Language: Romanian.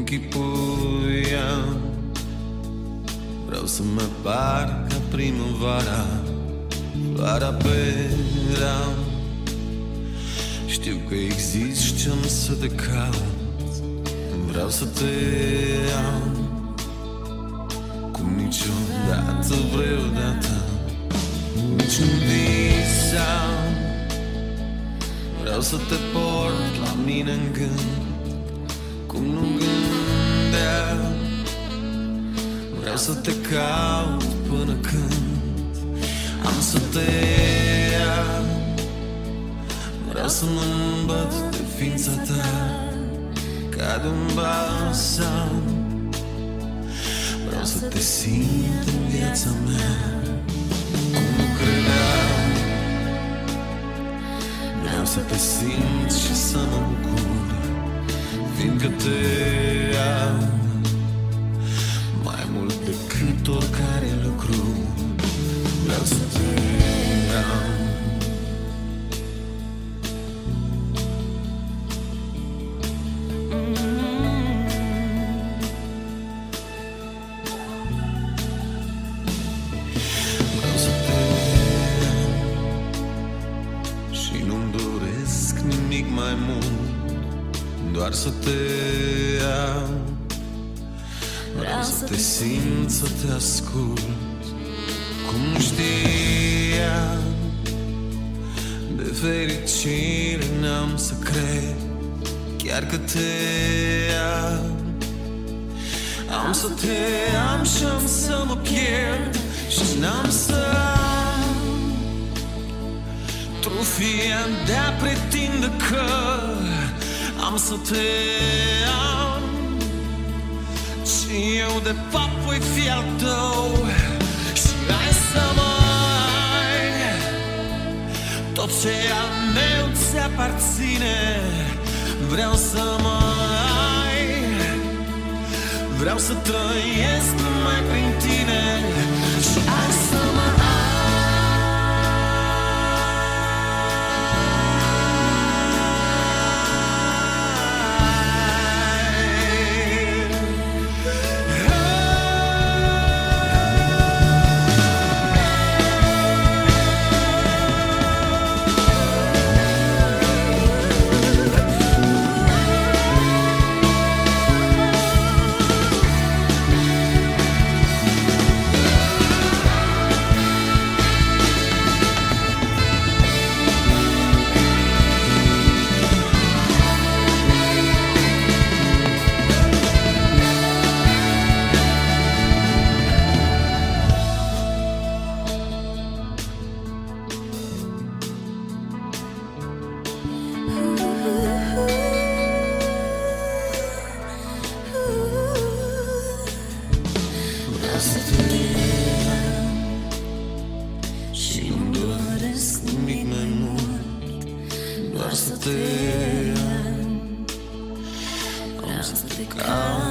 închipuiam. Vreau să mă par ca primăvara, floarea pe ram. Știu că existi și am să te caut, vreau să te am. Cum niciodată, vreodată, nici nu visam. Vreau să te port la mine în gând, cum nu gândeam. Vreau să te caut până când am să te iau. Vreau să mă îmbăt de ființa ta ca de un balsam. Vreau să te simt în viața mea cum nu credeam. Vreau să te simt și să mă bucur, fiindcă te am mai mult decât oricare lucru. Vreau să te am. Doar să te am. Vreau să te simt, să te ascult, cum nu știam. De fericire n-am să cred, chiar că te am. Am să te am și am să mă pierd și n-am să am trufia de a pretinde că am să te am. Și eu de fapt voi fi al tău și hai să mă ai. Tot ce e al meu ți aparține. Vreau să mă ai. Vreau să trăiesc numai prin tine și hai să mă ai. Doar să te am, am să te caut.